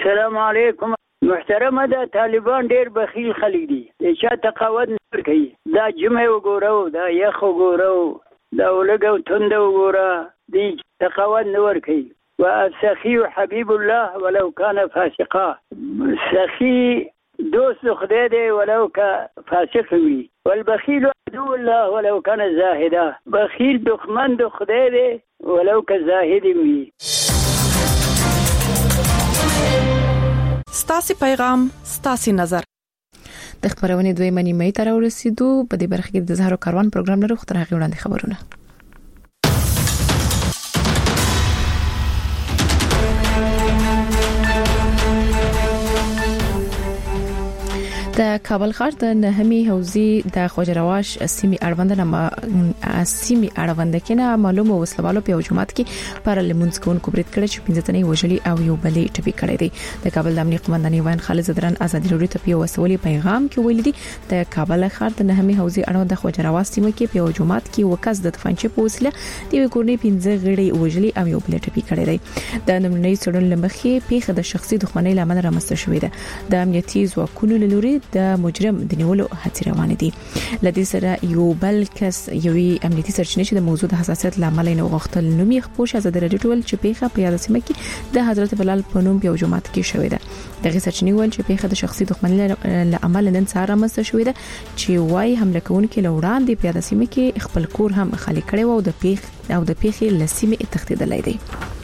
السلام علیکم. محترمه ده طالبان ډیر بخیل خلک دي، چا تقاعد نه کوي. دا جمعه وګورو، دا یخ وګورو، دا ولګو تند وګوره، دي تقاعد نه ورکوي. والسخي حبيب الله ولو كان فاسقا. سخي دوست خدای دی ولو که فاسق وي. والبخيل عدو الله ولو كان زاهدا. بخیل دښمن د خدای دی ولو که زاهد وي. ستاسي پیغام، ستاسي نظر. د خبرونې دوی منی مې تر ورسېدو. په دې برخه کې د زهرو کاروان پروګرام لرو. خو تر هغه وړاندې خبرونه. د کابل ښار د نهمي حوزې د خوجرواش سیمې اړوند کې نه معلومه وسلوالو په جمعات کې پر لمونځ کوونکو برید کړی چې 15 تنې وژلي او یو بلې ټپي کړی دی. د کابل د امنیت قومندان وین خالد زدران ازادي راډیو ته په وسولي پیغام کې ویل دي د کابل ښار د نهمي حوزې اړوند د خوجرواش سیمې کې په جمعات کې وکاس د تفنچې په وسیله د کورنۍ 15 غړي وژلي او یو بلې ټپي کړی دی. د نمونې سړون لمخې پیښه د شخصي دښمنۍ لامل رامنځته شوې ده. د امنیتي ځواکونو لوري د مجرم د نیولو هڅې روانې دي. لدې سره یو بل کس یوې امنیتي سرچینې چې د موضوع د حساسیت لامل نه وغوښتل نوم یې خپوش ازادي راډیو ټول چې پیښه په یاد سیمه کې د حضرت بلال په نوم په جمعات کې شوې ده. دغه سرچینې ویل چې پیښه د شخصي دښمنۍ لامل نن سهار رامنځته شوې ده چې وايي حمله کوونکي لوړاندې په یاد سیمه کې خپل کور هم خالي کړي او د پیښې لسیمه تختیدلې دي.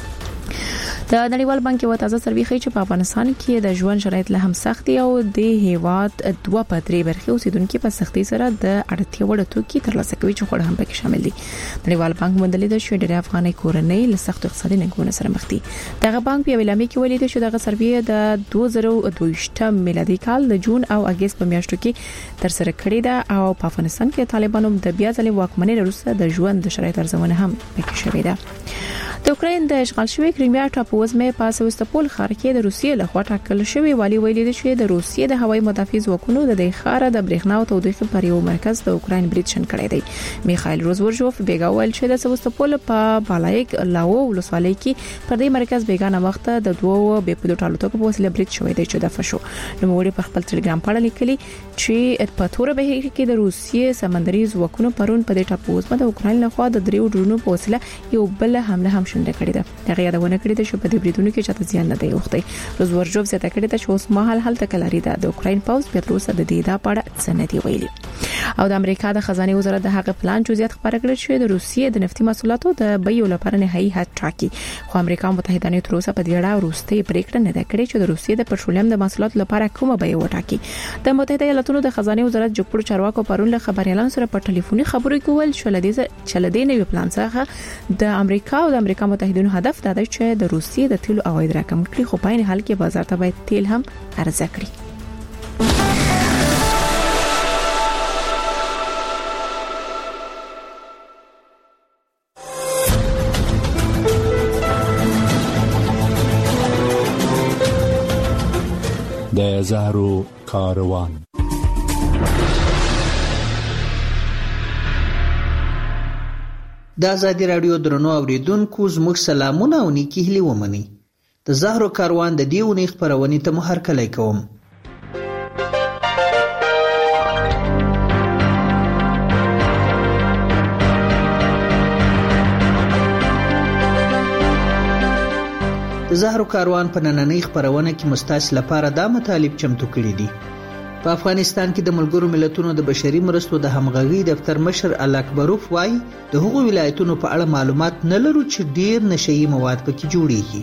د نړیوال بانک یو تازه سروې ښیي چې په افغانستان کې د ژوند شرایط له هم سخت دي او د هیواد 2/3 برخه اوسیدونکو په سختۍ سره د اړتیا وړ توکي ترلاسه کوي چې خور هم پکې شامل دي. نړیوال بانک مندلې د شوې ډېر افغاني کورنۍ له سخت اقتصادي ننګونو سره مخ دي. دغه بانک په ویلامي کې ویلي چې دغه سروې د 2022 میلادي کال د جون او اگست په میاشتو کې تر سره کړې ده او په افغانستان کې طالبانو د بیا ځلې واکمنۍ وروسته د ژوند د شرایط ارزونه هم پکې شوې ده. د اوکراین د اشغال شوی کریمیا ټاپووزمه په سوستاپول ښار کې د روسیې لخوا ټاکل شوی والی ویلي دی چې د روسیې د هوایي مدافع ځواکونو د ښار د برېښنا او تودوخې پر یو مرکز د اوکراین برید شن کړی دی. میخایل روزورجوف بیګا ویل چې د سوستاپول په بالایک لاو ولسوالۍ کې پر دې مرکز بیګانه وخت د دوه بې پلوټ الوتکو په وسیله برید شوی دی چې د فشو نوموړي په خپل ټلګرام پاڼه لیکلي چې په تور بهیر کې د روسیې سمندري ځواکونو پرون په دې ټاپووزمه د اوکراین لخوا د دریو ډرونو په وسیله یو بل حمله هم شنډه کړې ده. هغه یادونه کړې ده چې په دې بریدونو کې چاته زیان نه دی اوښتی. روزورجوف زیاته کړې ده چې اوس مهال هلته کلاري ده د اوکراین پاوز په تروسه د دې دا پړه سندې ویلي. او د امریکا د خزانه وزارت د هغه پلان جزئیات خبره کړې چې د روسیې د نفتي محصولاتو د بیو لپاره نهایي حد ټاکي. خو امریکا متحده ایالاتو تروسه په دې اړه وروستي پریکړه نه ده کړې چې د روسیې د پټرولیم د محصولاتو لپاره کومه بیه وټاکي. د متحده ایالاتو د خزانه وزارت جګپور چارواکو پرون له خبريالانو سره په ټلیفوني خبرو کې ویل چې لدې نوې پلان څخه د امریکا او د امریکا متحدینو هدف دا دی چې د روسیې د تیلو عواید راکم کړي خو په عین حال کې بازار ته باید تیل هم عرضه کړي. د زهرو کاروان. د ازادي راډیو درنو اوریدونکو زموږ سلامونه او نیکی هیلې ومنئ. د زهرو کاروان د دې اونۍ خپرونې ته مو هرکلی کوم. د زهرو کاروان په نننۍ خپرونه کې مستاسو لپاره دا مطالب چمتو کړي دي. په افغانستان کې د ملګرو ملتونو د بشري مرستو د همغږي دفتر مشر الاکبروف وايي د هغو ولایتونو په اړه معلومات نه لرو چې ډیر نشئی مواد پکې جوړیږي.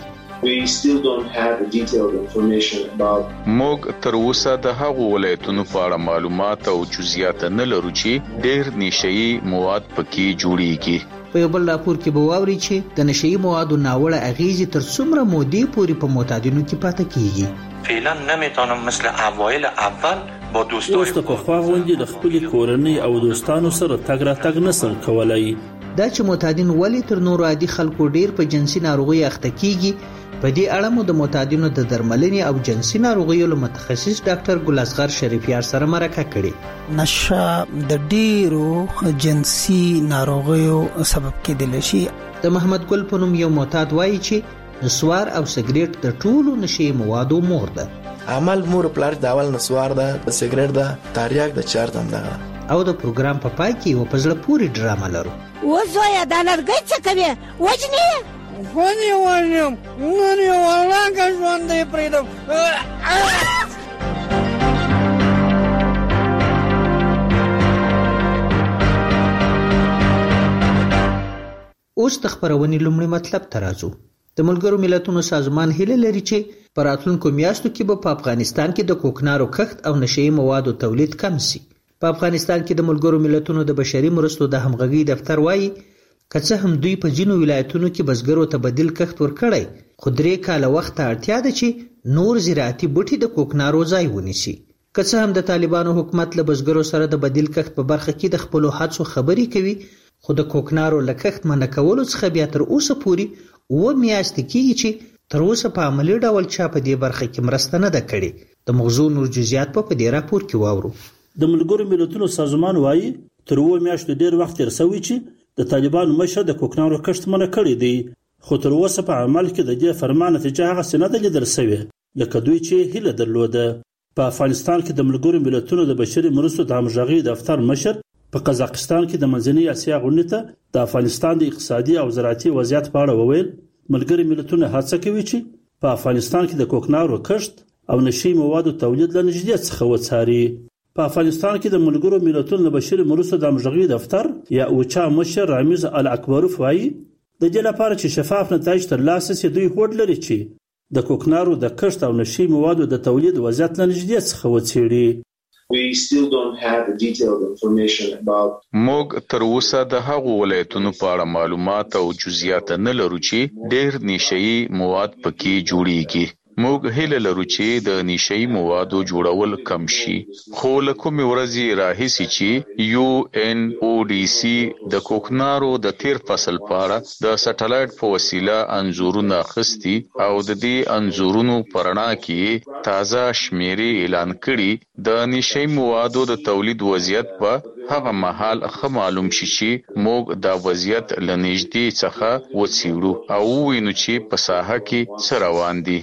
موږ تر اوسه د هغو ولایتونو په اړه معلومات او جزئیات نه لرو چې ډیر نشئی مواد پکې جوړیږي. په یو بل راپور کې به واوري چې د نشئی موادو ناوړه اغیزې تر څومره مودې پورې په معتادینو کې پاتې کیږي. فعلا نمیتونم مثل اوایل اول با دوستای اوس په خوا غونډې د خپل کورنۍ او دوستانو سره تګ راتګ نسل کولای. دا چې معتادین ولی تر نورو عادي خلکو ډیر په جنسي ناروغي اخته کیږي په دې اړه مو د معتادینو د درملنې او جنسي ناروغیو له متخصص ډاکټر ګل اصغر شریفیار سره مرکه کړې. نشه د ډیرو جنسي ناروغیو سبب کېدلی شي. د محمد ګل په نوم یو معتاد وایي چې نسوار او سګریټ د ټولو نشي موادو مور ده. عمل مور پلار د اول نسوار ده، د سګریټ ده، تاریاک د چارتم ده. او د پروګرام په پای کې یو پزړه پوری ډرامه لرو. وزویا د لرګي څه کوي وجنی ونی ولاګه ژوندې پریدم. اوس د خبرونې لومړی مطلب ته راځو. د ملګرو ملتونو سازمان هیله لري چې په راتلونکو میاشتو کې به په افغانستان کې د کوکنارو کښت او نشئی موادو تولید کم شي. په افغانستان کې د ملګرو ملتونو د بشري مرستو د همغږي دفتر وایي که څه هم دوی په ځینو ولایتونو کې بزګرو ته بدیل کښت ورکړی، خو 3 کاله وخت اړتیا ده چې نور زراعتي بوټي د کوکنارو ځای ونیسي. که څه هم د طالبانو حکومت له بزګرو سره د بدیل کښت په برخه کې د خپلو هڅو خبرې کوي، خو د کوکنارو له کښت منع کولو څخه بیا تر اوسه پورې 9 میاشتې کېږي چې تر اوسه په عملي ډول چا په دې برخه کې مرسته نه ده کړې. د موضوع نور جزئیات په دې راپور کې واورو. د ملګرو ملتونو سازمان وایي تر 9 میاشتو ډیر وخت تیر شوی چې د طالبانو مشر د کوکنارو کښت منع کړی دی، خو تر اوسه په عمل کې د دې فرمان نتیجه هغه نه ده لیدل شوې لکه دوی چې هیله درلوده. په افغانستان کې د ملګرو ملتونو د بشري مرستو د همغږي دفتر مشر په قزاقستان کې د منځنۍ اسیا غونډې ته د افغانستان د اقتصادي او زراعتي وضعیت په اړه وویل ملګري ملتونه هڅه کوي چې په افغانستان کې د کوکنارو کښت او نشئی موادو تولید له نږدې څخه وڅاري. په افغانستان کې د ملګرو ملتونو د بشري مرستو د همغږي دفتر یا اوچا مشر رامیز الاکبروف وایي د دې لپاره چې شفاف نتایج ترلاسه شي دوی هوډ لري چې د کوکنارو د کښت او نشئی موادو د تولید وضعیت له نږدې څخه وڅېړي. موږ تر اوسه د هغو ولایتونو په اړه معلومات او جزئیات نه لرو چې ډېر نشئی مواد پکې جوړیږي. موږ هیله لرو چې د نشئی موادو جوړول کم شي، خو له کومې ورځې راهیسې چې UNODC د کوکنارو د تیر فصل په اړه د سټلایټ په وسیله انځورونه اخیستي او د دې انځورونو په رڼا کې تازه شمیرې اعلان کړي، د نشئی موادو د تولید وضعیت په هغه مهال ښه معلوم شي چې موږ دا وضعیت له نږدې څخه وڅېړو او ووینو چې په ساحه کې څه روان دي.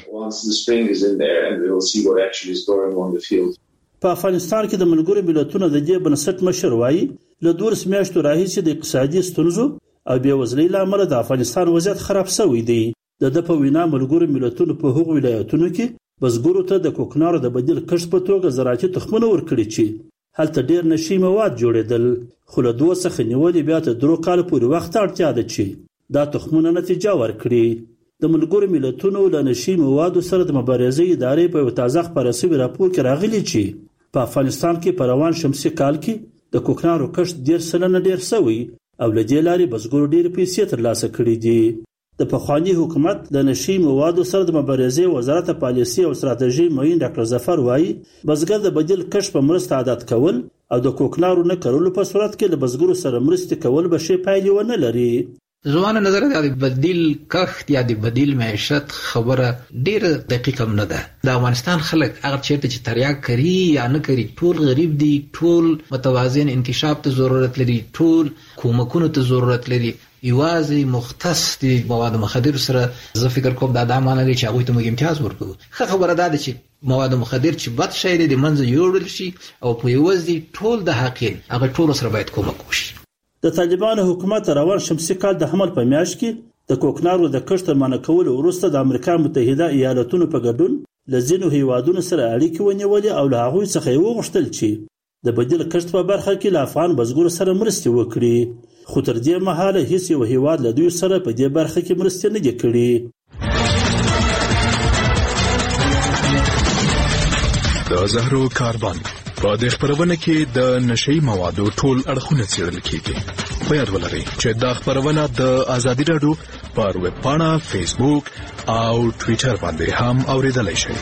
په افغانستان کې د ملګرو ملتونو د دې بنسټ مشر وایي له 12 میاشتو راهیسې د اقتصادي ستونزو او بېوزلۍ له امله د افغانستان وضعیت خراب شوی دی. د ده په وینا ملګرو ملتونو په هغو ولایتونو کې بزګرو ته د کوکنارو د بدیل کښت په توګه زراعتي تخمونه ورکړي چې هلته ډیر نشئی مواد جوړېدل، خو له 2 څخه نیولې بیا تر 3 کال پورې وخت اړتیا ده چې دا تخمونه نتیجه ورکړي. د ملګرو ملتونو له نشئی موادو سره د مبارزې ادارې په یو تازه خپاره شوي راپور کې راغلي چې په افغانستان کې په روان شمسي کال کې د کوکنارو کښت 10% ډیر شوی او له دې لارې بزګرو ډېرې پیسې ترلاسه کړي دي. د پخواني حکومت د نشئی موادو سره د مبارزې وزارت پالیسي او ستراتیژي معین ډاکټر ظفر وایي بزګر د بدیل کښت په مرسته عادت کول او د کوکنارو نه کرلو په صورت کې له بزګرو سره مرستې کول به ښې پایلې ونه لري. زمانه نظر د بدیل کښت یا د بدیل معیشت خبره ډیره دقیقه نه ده. د افغانستان خلک هغه چیرته چې تریاک کوي یا نه کوي ټول غریب دي، ټول متوازن انکشاف ته ضرورت لري، ټول کومکونو ته ضرورت لري. یوازې مختص دي مواد مخدر سره زه فکر کوم دا معنی لري چې هغوی ته موږ امتیاز ورکوو. ښه خبره دا ده چې مواد مخدر چې بد شی دی د منځه یوړل شي او په یوازې ټول د حقین هغه ټول سره باید کومک وشي. د طالبانو حکومت روان شمسي کال د حمل په میاشت کې د کوکنارو د کښت منع کولو وروسته د امریکا متحده ایالاتونو په ګډون له ځینو هیوادونو سره اړیکې ونیولې او له هغوی څخه یې وغوښتل چې د بدیل کښت په برخه کې له افغان بزګرو سره مرستې وکړي، خو تر دې مهاله هیڅ یو هیواد له دوی سره په دې برخه کې مرستې نه دي کړي. د زهرو کاروان په دې خبرونه کې د نشئی موادو ټول اړخونه څېړل کیږي. په یاد ولرئ چې دا خبرونه د ازادي راډیو پر ویب پاڼه، فیسبوک او ټویټر باندې هم اوریدلای شئ.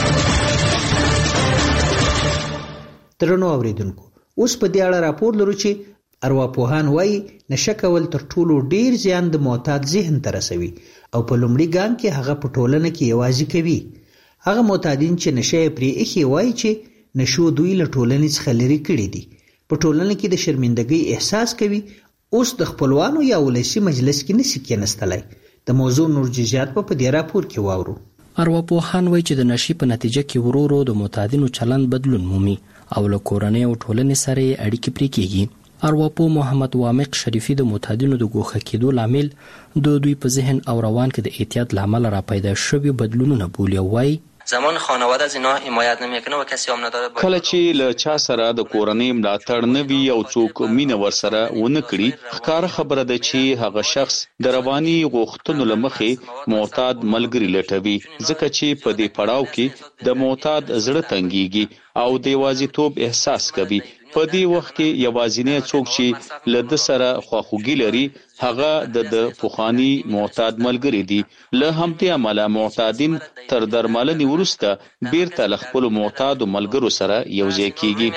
درنو اوریدونکو، اوس په دې اړه راپور لرو چې ارواپوهان وایي نشه کول تر ټولو ډیر زیان د معتاد ذهن ته رسوي او په لومړي ګام کې هغه په ټولنه کې یوازې کوي. هغه معتادین چې نشه یې پرې ایښي وایي چې نشو دوی له ټولنې څخه لرې کړي دي، په ټولنه کې د شرمندګۍ احساس کوي، اوس د خپلوانو یا ولسي مجلس کې نشي کېناستلی. د موضوع نور جزئیات په دې راپور کې واورو. ارواپوهان وایي چې د نشي په نتیجه کې ورو د معتادینو چلند بدلون مومي او له کورنۍ او ټولنې سره اړیکې پرې کېږي. ارواپوه محمد وامق شریفي د معتادینو د ګوښه کېدو لامل د دوی په ذهن او روان کې د اعتیاد لامل را پیدا شوي بدلونونه بولي او وایي زمان خانواده از اینا حمایت نمیکنه و کسی هم نداره. کله چې له چا سره د کورنۍ ملاتړ نه وي او څوک مینه ورسره ونه کړي، ښکاره خبره ده چې هغه شخص د رواني غوښتنو له مخې معتاد ملګري لټوي، ځکه چې په دې پړاو کې د معتاد زړه تنګيږي او د یوازیتوب احساس کوي. په دې وخت کې یوازینی څوک چې له د سره خواخوږي لري هغه د پوخانی معتاد ملګری دي. له همدې عمله معتادین تر درملنې وروسته بیرته له خپلو معتادو ملګرو سره یوځای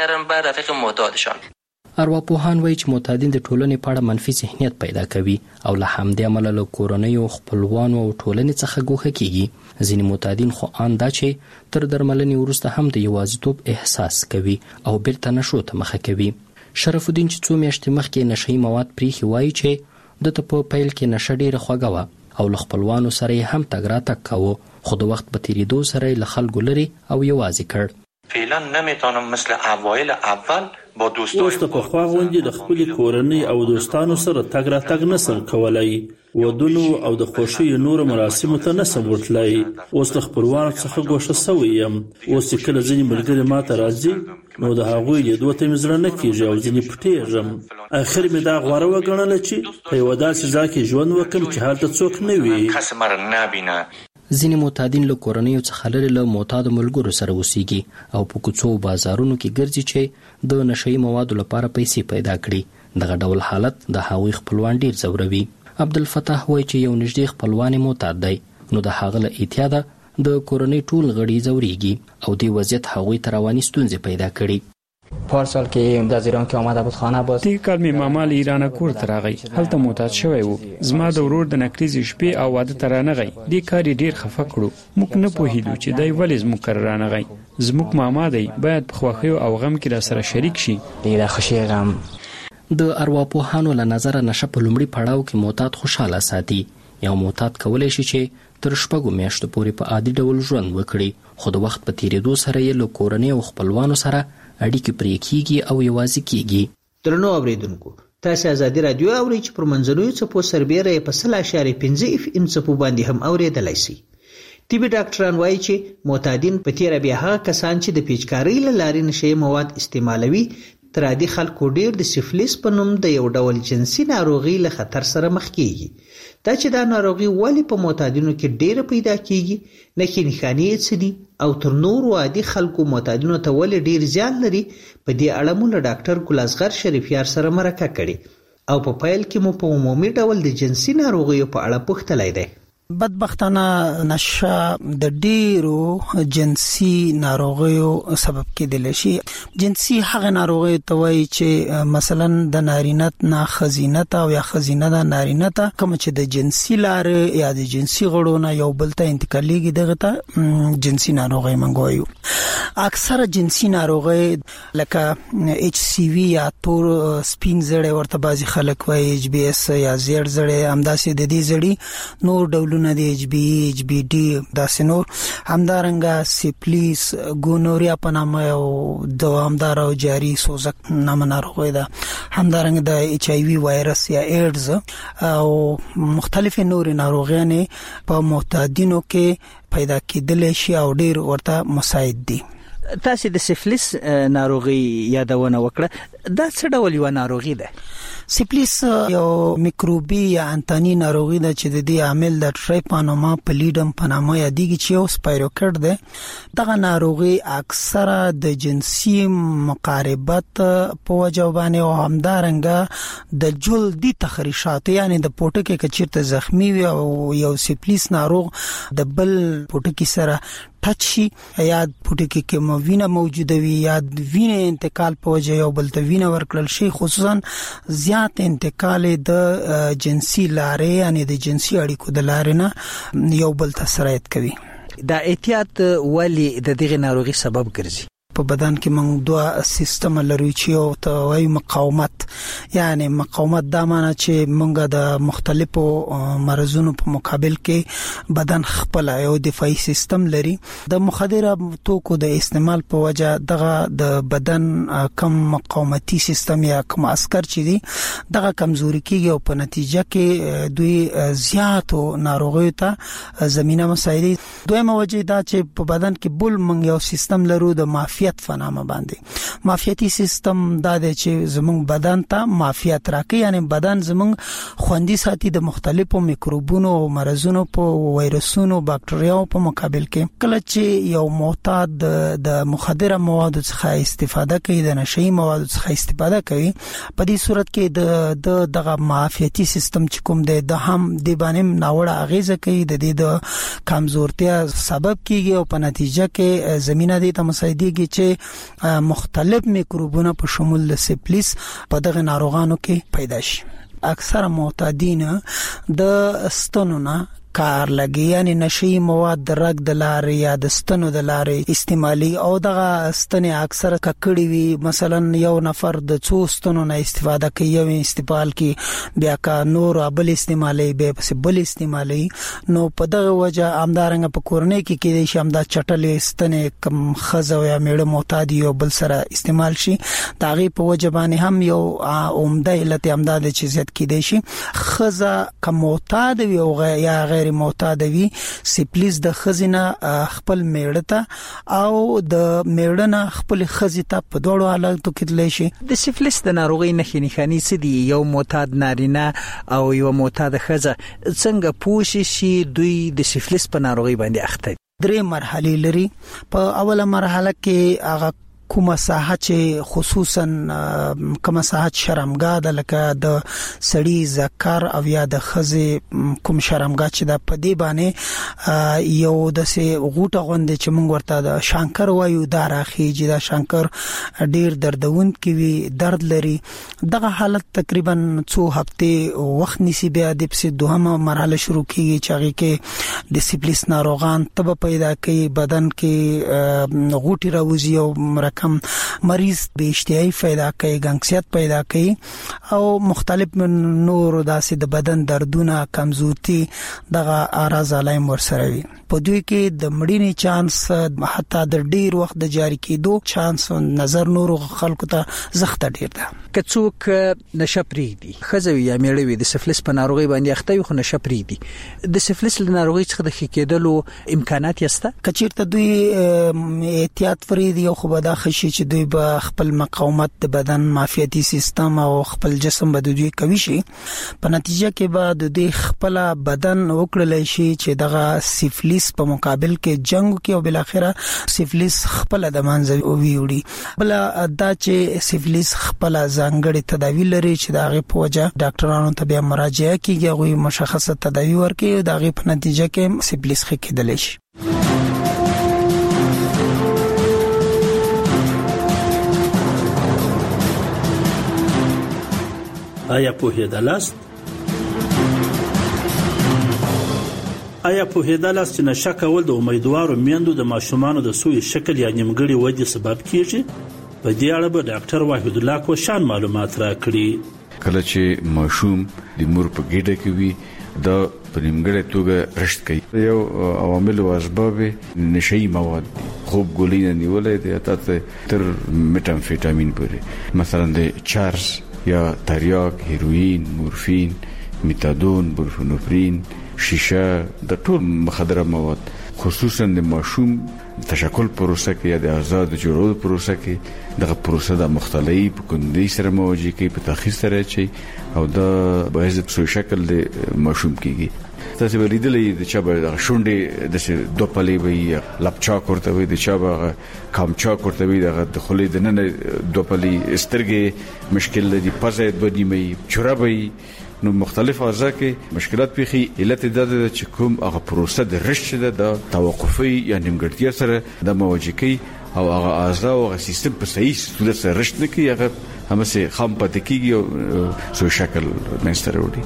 کیږي. ارواپوهان وایي چې معتادین د ټولنې په اړه منفي ذهنیت پیدا کوي او له همدې عمله له کورنۍ او خپلوانو او ټولنې څخه ګوښه کیږي. ځینې معتادین خو ان دا چې تر درملنې وروسته هم د یوازیتوب احساس کوي او بیرته نشو ته مخه کوي. شرف الدین چې څو میاشتې مخکې نشهیي مواد پریښي وایي چې د ته په پیل کې نشه ډیره خوږه وه او له خپلوانو سره یې هم تګ راتګ کاوه، خو د وخت په تیریدو سره یې له خلکو لرې او یوازې کړ. فعلا نمیتونم مثل اوایل اول با دوستان اوس ته پخوا غوندې د خپلې کورنۍ او دوستانو سره تګ راتګ نسم کولی، ودونو او د خوښیو نورو مراسمو ته نسم ورتلی. اوس له خپلوانو څخه ګوښه سوی یم. اوس چې کله ځینې ملګري ماته راځي نو د هغوی لیدو ته مې زړه نه کېږي او ځینې پټېږم. اخر مې دا غوره وګڼله چې په یوه داسې ځای کې ژوند وکړم چې هلته څوک نه وي. ځینې معتادین له کورنیو څخه لرې له معتادو ملګرو سره اوسیږي او په کوڅو او بازارونو کې ګرځي چې د نشهیي موادو لپاره پیسې پیدا کړي. دغه ډول حالت د هغوی خپلوان ډیر ځوروي. عبدالفتاح وایي چې یو نږدې خپلوان یې معتاد دی، نو د هغه له اعتیاده د کورنۍ ټول غړي ځورېږي او دې وضعیت هغوی ته رواني ستونزې پیدا کړي. پارسال که از ایران که آمده بود خانه باز دی کال می ماما له ایران کور ته راغی، هلته معتاد شوی وو. زما د ورور د نکریز شپې او واده ته رانغی. دی کار ډیر خفه کړو. موږ نه پوهیدو چې دی ولې زموږ کار رانغی. زموږ ماما دی باید په خوښیو او غم کې را سره شریک شي. ډیر خوشی غم. د ارواپوهانو له نظره نشه په لومړي پړاو کې معتاد خوشاله ساتي. یو معتاد کولی شي چې تر 6 میاشتو پورې په عادي ډول ژوند وکړي، خو د وخت په تیریدو سره یې له کورنۍ او خپلوانو سره اړیکې پرې کیږي او یوازې کیږي. درنو اوریدونکو، تاسو ازادي رادیو اورئ چې پر منځنوي څپو سربیره په 0.5 FM څپو باندې هم اوریدلای شئ. طبي ډاکټران وایي چې معتادین په تیر بیا هغه کسان چې د پیچکارۍ له لارې نشي مواد استعمالوي تر عادي خلکو ډیر د سفلیس په نوم د یو ډول جنسي ناروغي له خطر سره مخ کیږي. دا چې دا ناروغي ولې په معتادینو کې ډیره پیدا کیږي، نښې یې څه دي او تر نورو عادي خلکو معتادینو ته ولې ډیر زیان لري، په دې اړه مو له ډاکټر ګلازغر شریفیار سره مرکه کړې او په پیل کې مو په عمومي ډول د جنسي ناروغیو په اړه پوښتلی دی. بدبختانه نشه د ډیرو جنسي ناروغیو سبب کېدلی شي. جنسي هغه ناروغي ته وایي چې مثلا د نارینت نه خزینت او یا خزینه د نارینت کوم چې د جنسي لارې یا د جنسي غړو نه یو بل ته انتقالېږي، دغه ته جنسي ناروغي منګوي. اکثره جنسي ناروغي لکه HCV یا تور سپین زړی ورته بعضي خلک وایي، HBS یا زیړ زړی، همداسې د دې زړی نور ډولونه د HBD داسې نور، همدارنګه سیپلیس، ګونوریا په نامه او دوامدار او جاری سوزک نامه ناروغي ده، همدارنګه د HIV وایرس یا ایډز او مختلف نور ناروغیانې په معتادینو کې پیدا کېدل شي او ډیر ورته مساعد دي. تاسو د سفلیس ناروغي یادونه وکړه، دا څه ډول یو ناروغي ده؟ سفلیس یو میکروبي یا انتاني ناروغي ده چې د دې عامل د ټریپانوما پلیډم په نامه یادېږي چې یو سپایروکټ ده. دغه ناروغي اکثره د جنسي مقاربت په وجه باندې او همدارنګه د جلدي تخریشات یعنی د پوټکي کچیرته زخمی وي او یو سفلیس ناروغ د بل پوټکي سره ټچ شي یا پوټکی کې وینه موجوده وي یا وینه انتقال په وجه یو بل ته وینه ورکړل شي، خصوصا زیات انتقال د جنسي لارې یعنی د جنسي اړیکو د لارې نه یو بل ته سرایت کوي. دا احتیاط ولی د دغه ناروغي سبب ګرځي؟ په بدن کې موږ دوه سیستم لرو چې او ته وایي مقاومت، یعنی مقاومت دا معنی چې موږ د مختلفو مرزونو په مقابل کې بدن خپل یو دفاعي سیستم لري. د مخدره توکو د استعمال په وجه دغه د بدن کم مقاومتي سیستم یا کم عسكر چې دي دغه کمزوري کیږي او په نتیجه کې دوی زیاتو ناروغیو ته زمينه مساعدي. دویمه وجه دا چې په بدن کې بل موږ یو سیستم لرو د معافیت په نامه باندې. معافیتي سیستم دا دی چې زموږ بدن ته معافیت راکړي، یعنی بدن زموږ خوندي ساتي د مختلفو میکروبونو او مرزونو په وایرسونو باکټریاو په مقابل کې. کله چې یو معتاد د مخدره موادو څخه استفاده کوي، د نشئی موادو څخه استفاده کوي، په دې صورت کې دغه معافیتي سیستم چې کوم دی د هم د باندې ناوړه اغیزه کوي، د دې د کمزورتیا سبب کیږي او په نتیجه کې زمينه دې ته مساعديږي چې مختلف میکروبونه په شمول د سفلیس په دغه ناروغانو کې پیدا شي. اکثر معتادین د ستنونه کار لګي، یعنی نشئی مواد د رګ د لارې یا د ستنو د لارې استعمالي او دغه ستنې اکثر ککړې وي. مثلا یو نفر د څو ستنو نه استفاده کوي، یو استعمال کی بیا کا نور بل استعمالي به پس بل استعمالي، نو په دغه وجه امدارنګ په کورنۍ کې کې د شمدا چټلې ستنې کم خزو یا میړه معتادی او بل سره استعمال شي. دغه په وجه باندې هم یو عمده علت امداد چې زیات کې دي شي. خزه کم معتاد وي او یا غیر معتاد وي، سپلیس د خزینه خپل میړه ته او د میړه نه خپل خزیته په دوړو حالاتو کې تللی شي. د سفلیس د ناروغي نښې نښانې څه دي؟ یو معتاد نارینه او یو معتاد خزه څنګه پوه شي دوی د سفلیس په ناروغي باندې اخته؟ 3 مرحله لري. په اوله مرحله کې هغه کومه ساحه چې خصوصا کومه ساحه شرمګاه د لکه د سړی ذکر او یا د خزه کوم شرمګاه چې د پدې باندې یو د سه غوټه غوند چې موږ ورته د شانکر وایو دا راخیږي. دا شانکر ډیر دردون کوي، درد لري. دغه حالت تقریبا 2 هفته وخت نیسي. بیا د پس دوهمه مرحله شروع کیږي چې هغه کې د سفلیس ناروغان تب پیدا کوي، بدن کې غوټي راوځي او کم مریض به اشتهایی پیدا کوي، ګنګسیت پیدا کوي او مختلف نور داسې د بدن دردونه، کمزورتي، دغه اعراض علایم ورسره وي. په دوی کې د مړینې چانس حتی د ډیر وخت د جاری کېدو چانس نظر نور خلکو ته زخته ډیر ده. که څوک نشه پریږدي، خزوی یا میړه وي، د سفلیس په ناروغي باندې اخته وي خو نشه پریږدي، د سفلیس له ناروغي څخه د ښه کېدلو امکانات یسته؟ کچیرته دوی احتیاط فریدي او خو به دا خشي چې دوی به خپل مقاومت د بدن معافیتي سیستم او خپل جسم به دوی کوي شي، په نتیجه کې به د دوی خپل بدن وکړل شي چې دغه سفلیس په مقابل کې جنگ کې او بل اخره سفلیس خپل د منځ ویوړي. بل دا چې سفلیس خپل ځانګړي تداوی لري چې دغه په وجه ډاکټرانو ته بیا مراجعه کیږي، غوي مشخصه تداوی ورکړي او دغه په نتیجه کې سفلیس ښه کېدلی شي. آیا پوهیدلاست چې نشه کول د امیدوارو میندو د ماشومانو د سوء شکل یا نیمګړي ودې سبب کیږي؟ په دې اړه به ډاکټر وحید الله کوشان معلومات راکړي. کله چې ماشوم د مور په ګډه کې وي دا په نیمګړې توګه رشد کوي. یو عوامل او اسباب نشئی مواد دي. خوب ګولۍ نه نیولې دي تر میټامفیټامین پورې، مثلا د چارس یا تریاک، هیروین، مورفین، میتادون، بورفینوفرین، شیشه، د ټول مخدره مواد خصوصا د ماشوم تشکل پروسه کې یا د آزاد جوړولو پروسه کې دغه پروسه د مختلفي کندي سره مواجه کوي، په تخصیص سره چي او د باعث سو شکل د ماشوم کېږي. تاسو ولیدلې د چا به شونډې د دوپلې وي، لپچا کوړته وي، د چا به کامچا کوړته وي، د خلې د نن دوپلې سترګې مشکل دي، پزې بدی مې چرابې، نو مختلف اعضاء کې مشکلات پیخي. علت دا ده چې کوم هغه پروسه د رشد د توقفي یا نیمګړتیا سره د مواجه کوي او هغه اعضاء او سیستم په صحیح صورت سره رشد نه کوي، هغه همسه خام پاتې کیږي او سو شکل منځته راوړي.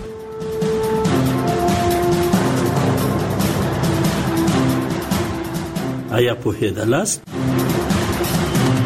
آیا پوهیدلاست؟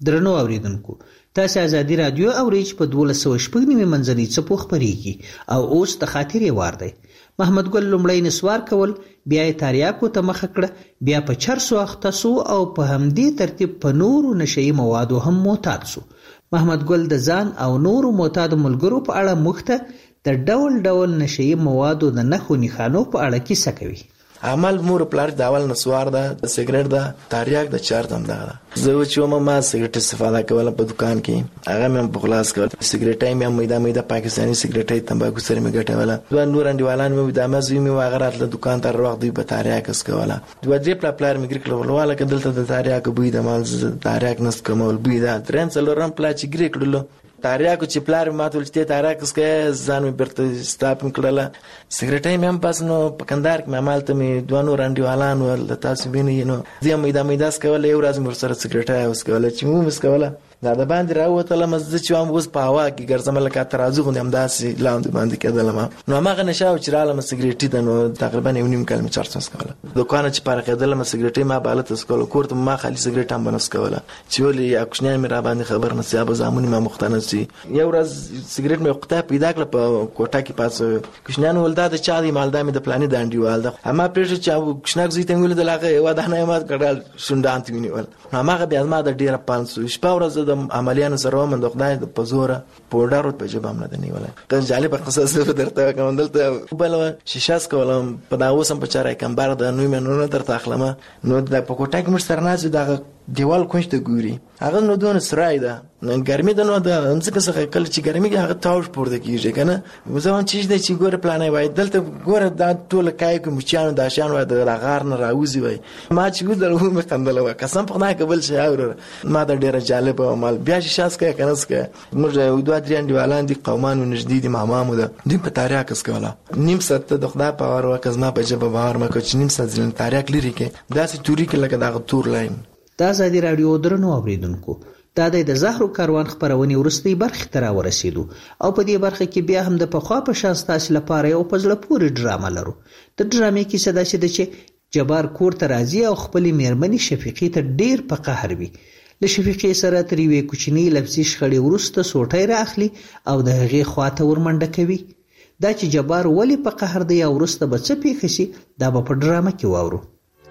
درنو اوریدونکو تاسو ازادي رادیو اورئ چې په 1290 منځنۍ څپو خبريږي او اوس د خاطرې وار دی. محمد ګل لومړی نسوار کول، بیا یې تاریاکو ته مخه کړه، بیا په چرسو اخته سو او په همدې ترتیب په نورو نشئی موادو هم معتاد سو. محمد ګل د ځان او نورو معتاد ملګرو په اړه مخته د ډول ډول نشئی موادو د نښو نښانو په اړه کیسه کوي. عمل مور پلار د اول نسوار ده، سیګریټ ده، تاریاک د چارت هم ده. زه چې ما سیګریټ استفاده کوله په دکان کې، هغه مې په خلاص کول. سیګریټ مې میده پاکستاني سیګریټ تمباکو سره مې ګټوله. دوه نور انډیوالان مې د مزوی مې واغرات له دکان تر وخت دی په تاریاک اس کوله. دوه دې پلار مې ګریکل ولواله کدلته د تاریاک بوی د مال تاریاک نس کومول بوی ده. ترن څلورم پلا چې ګریکلو تاریاکو چې پلار ماته ولته تاریاک اس کې ځان مې برته ستاپم کړله. سیګریټ مې هم پاس نو په کندهار کې مالته مې دوه نور انډیوالان ول تاسو وینئ نو زه مې داس کوله. یو ورځ مې سره سیګریټ اوس کوله چې مو مس کوله دا د باندې راوته مزه چې هم اوس په هوا کې ګرځم لکه ترازو غوندم داسې لاندې باندې کېدل ما نو هغه نشاو چې رااله سیګریټ د نو تقریبا یو نیم کال مې چارڅ کوله. دوکان چې پر کېدل ما سیګریټ ما بالته سکول کوړت ما خالي سیګریټ هم بنس کوله چې ولې اکشنه مې را باندې خبر نه سیابه زامن ما مختنه سي. یو ورځ سیګریټ مې وخته پیدا کړ په کوټه کې پاس کښنان ولدا د چا دی مالدا مې د پلانې د انډیوال ده اما پرېږه چې کښناک زیته ویل د لاغه یو دانه ما کړل شوندانت وینول هغه بیا ما د ډیره 500 شپه ورځ د عملیانو سره من د خدای په زوره پوډر په جبام نه دی ولا ته جالب قصص درته کوم دلته بل شیشاس کولم په دا اوسم په چارای کمبار د نوې منونه درته اخلمه نو د پکوټک مر سره نه د دیوال کوشته ګوري هغه نو دون سرای ده ګرمي ده نو د همڅکه څخه کله چې ګرمي هغه تاوش پورته کیږي کنه وزون چې د چې ګوره پلانې وای دلته ګوره دا ټول کای کوم چانو د شان وای د غار نه راوځي وای ما چې ګوره مې خندل وای قسم په نه قبل شي اور ما د ډیره جالب عمل بیا چې شاس کې کنه سکه موږ یو دوه درې انډیوالان دي قومان نږدې دي مامامو ده دیم په تاریخ کس کوله نیم ساعت د خدای په اور وکز ما په جبه بهار ما کو چې نیم ساعت ځل تاریخ لري کې داسې توري کې لکه دا تور لاین. دا ازادي رادیو درنو اوریدونکو دا د زهرو کاروان خبرونه ورستي برخه تر ورسېدو او په دې برخه کې بیا هم د پخوا په شان تاسو لپاره یو پزله پوری ډرامه لرو. د ډرامې کې څه داسې ده چې جبار کور ته راځي او خپل میرمنې شفیقې ته ډیر په قهر وي. له شفیقې سره تر یوې کوچنی لفظي شخړې وروسته سوټی راخلي او د هغې خواته ورمنډه کوي. دا چې جبار ولی په قهر دی او وروسته به څه پیښ شي دا به په ډرامه کې واورو.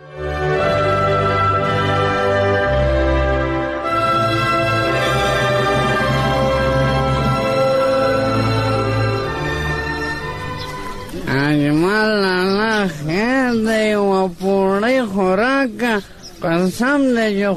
اجمل لالا خیر دی و پوڑی خوراکا قسم دی جو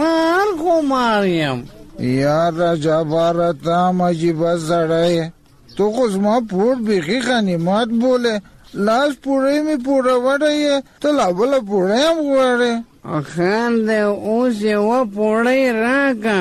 خمار یم. یار جبارتا مجیبه سڑای تو خود ما پور بیخی غنیمت بوله لاس پوڑی می پوڑا وڑای تلابلا پوڑی هم گواره خیر دی اوس یو پوڑی راکا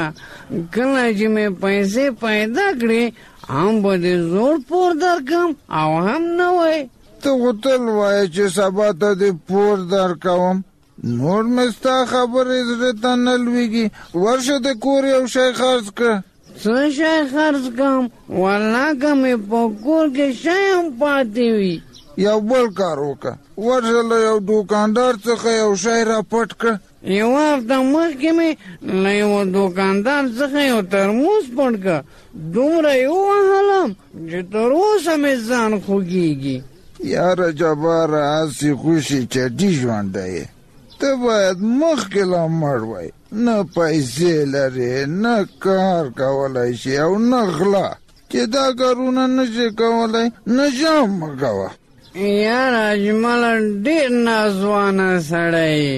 کله چې می پیسې پیدا کړی هم به دې زور پور درکم او هم نه وای ته غوتل وای چې سبا ته دې پور درکوم نور مې ستا خبرې زړه ته نه لوېږي ورشه د کور یو شی خرڅ کړه. څه شی خرڅ کړم والله که مې په کور کې شی هم پاتې وي. یو بل کار وکړه ورشه له یو دوکاندار څخه یو شی را پټ کړه. یو هفته مخکې مې له یو دوکاندار څخه یو ترموز پټ کړه دومره یې ووهلم چې تر اوسه مې ځان خوږېږي. یاره جباره هسې خوشي چټي ژوندی یې ته باید مخکې لا مړ وای نه پیسې لرې نه کار کولی شي او نه غلا چې دا کارونه نشي کولی نشه هم مه کوه. یاره اجمله ډېر نازوانه سړی یې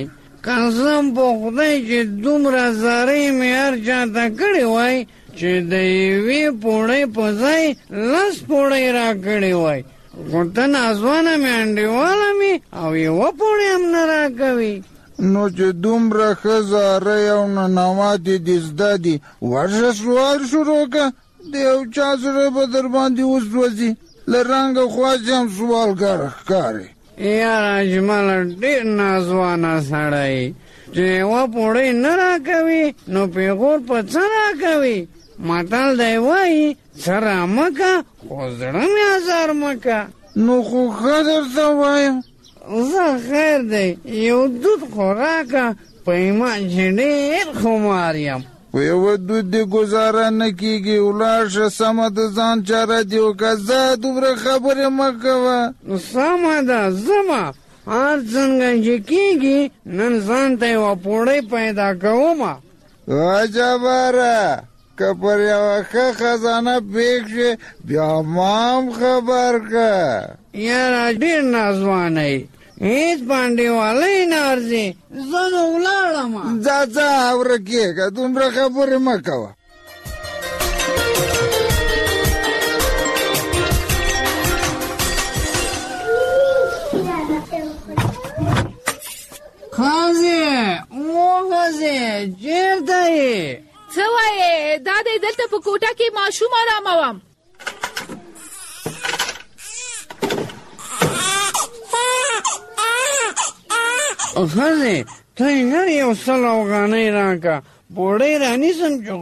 قسم په خدای چې دومره زارۍ مې هر چا ته کړې وای چې د یوې پوړۍ په ځای 10 پوړۍ را کړې وای خو ته نازوانه مې انډیواله مې او یوه پوړۍ هم نه را کوي. نو چې دومره ښه زارۍ او ننواتې دې زده دي ورشه سوال شروع که د یو چا زړه به در باندې وسوځي له رنګه خواځې هم سوالګر ښکارې. یاره اجمله ډېر نازوانه سړی چې یوه پوړۍ نه را کوي نو پیغور په څه را کوي متل دی وایي څه را مه که خو زړه مې ازار مه که. نو خو ښه درته وایم زه خیر دی یو دود خو راکه په ایمان چې ډېر خمار یم. په یو دود دی گزاره نه کیږي ولاړ شه سمه د ځان چاره دی وکړه دومره خبرې مه کوه سمه ده ځمه هر څنګه چې کیږي نن ځان ته یوه پوړۍ پیدا کومه جباره که پر یوه ښه خزانه پیښ شي بیا ما هم خبر که یاره ډېر ناځوانی هیڅ باندې والی نه ارځي زه نو ولاړم ځه ورکېږه دومره خبرې مه کوه ښځې ښځې چېرته یې څه وایې دا دی دلته په کوټه کې ماشوم آراموم ښځې ته یې نر یو 100 افغانۍ راکړه پوړۍ رانیسم چې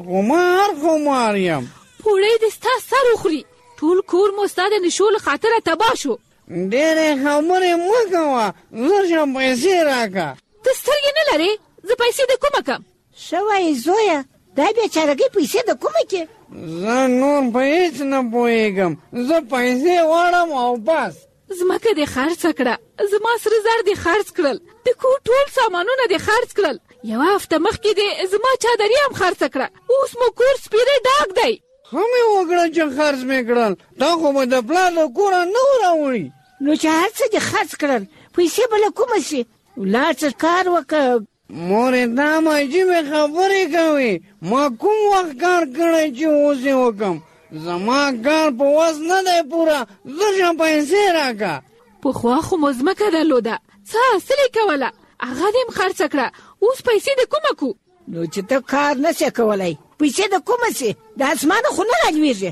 خمار یم پوړۍ دې ستا سر وخوري ټول کور مو ستا د نشو له خاطره تباه شو ډېرې خبرې مه کوه زر شه پیسې راکړه ته سترګې نه لرې زه پیسې د کومه کم ښه وایې زویه دا بېچارګۍ پیسې د کومه کې زه نور په هېڅ نه پوهېږم زه پیسې غواړم او بس ځمکه دې خرڅه کړه زما سره زر دې خرڅ کړل د کور ټول سامانونه دې خرڅ کړل یوه هفته مخکې دې زما چادري هم خرڅه کړه اوس مو کور سپېره ډاک دی ښه مې وکړه چې خرڅ مې کړل تا خو به د پلار د کوره نه راوړي نو چې هر څه دې خرڅ کړل پیسې به له کومه شي ولاړ څه کار وکړه مورې دا عجیبې خبرې کوي ما کوم وخت کار کړی چې اوس یې وکړم زما کار په وس نه دی پوره زر شه پیسې راکړه پخوا خو مو ځمکه درلوده څه حاصل یې کوله هغه دې هم خرڅه کړه اوس پیسې د کومه کو نو چې ته کار نه شې کولی پیسې د کومه شي د اسمانه خو نه راجوېږي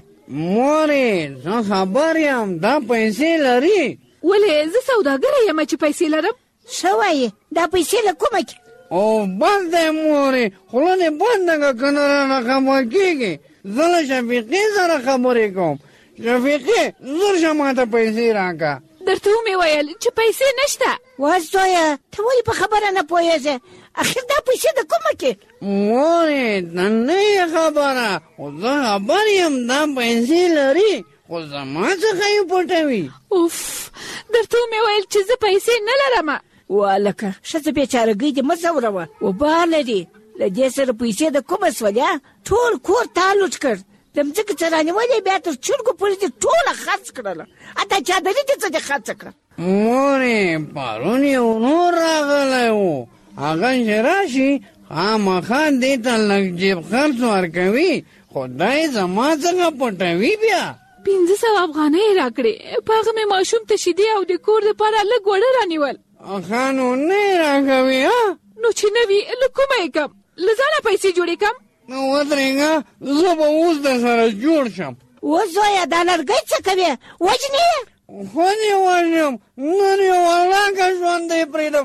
مورې زه خبر یم دا پیسې لري ولې زه سوداګره یم چې پیسې لرم ښه وایې دا پیسې له کومه کې او بس دی مورې خوله دې بنده که که نه رانه خبر کېږي زه له شفیقې سره خبرې کوم شفیقې زر شه ماته پیسې راکړه درته ومې ویل چې پیسې نشته وا زویه ته ولې په خبره نه پوهېږې اخر دا پیسې د کومه کې مورې ته نه یې خبره خو زه خبر یم دا پیسې لري خو زما څخه یې پټوي اوف درته ومې ویل چې زه پیسې نه لرم والکه ښځه بېچارګۍ دې مه ځوروه وبا لري له دې سره پیسې د کومه سولیا ټول کور تا لوټ کړ د مځکې څه رانیولې بیا تر چرګو پورې دې ټوله خرڅ کړله اته چادري دې څه دې خرڅه کړه مورې پرون یو نور راغلی و هغه چې راشي خامخا دې ته لږ جیب خرڅ ورکوي خو دی زما څخه پټوي بیا 500 افغانۍ راکړې په هغه مې ماشوم ته شیدې او د کور دپاره لږ وړه رانیول ښه نو نه یې راکوي نو چې نه وي له کومه یې کم له ځانه پیسې جوړې کم نو ودرېږه زه به اوس در سره جوړ شم اوس زویه دا لرګۍ څه کوې وژنې یې خو دې وژنم نن یې ولاکه ژوندی پرېږدم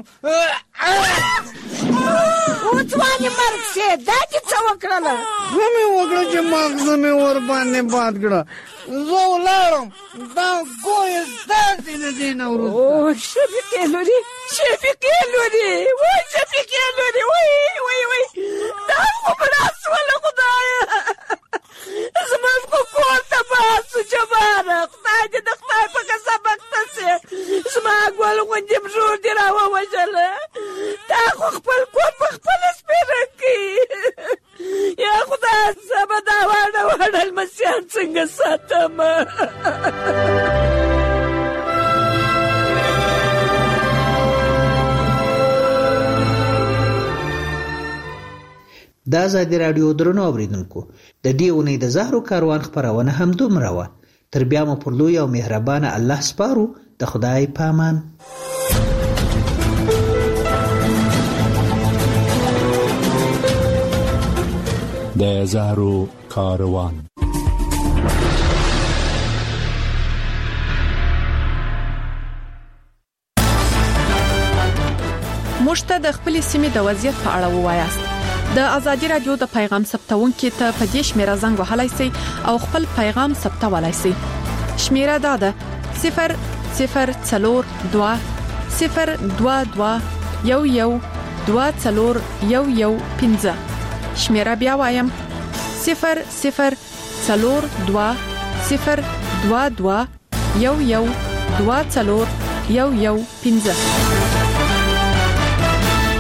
وځوانې مرګ شې دا دې څه وکړله ښه مې وکړه چې ماغزه مې ورباندې باد کړه زه ولاړم دا ګویې ستاسې د دې نه وروسته شفیقې لورې شفیقې لورې وای شفیقې لورې وای دا خو مړه سوله خدایه زموږ خو کور تباه سو جباره خدای دې د خدای په قسم اخته سې زما ګل غوندې ورور دې راووژله تا خو خپل کور په خپله سپېره کړي یا خدای زه به دا واړه لمسیان څنګه ساتم د ازادي راډیو درنو اوریدونکو د دې اونۍ د زهرو کاروان خپرونه هم دومره وه تر بیا مو پر لوی او مهربانه الله سپارو د خدای پامان د زهرو کاروان موږ ته د خپل سیمې د وضعیت په اړه ووایاست د ازادي رادیو د پیغام ثبتونکو ته په دې شمیره زنګ وهلای شئ او خپل پیغام ثبتولای شئ شمیره دا ده 00222 022 11 24 15 شمیره بیا وایم 004202211215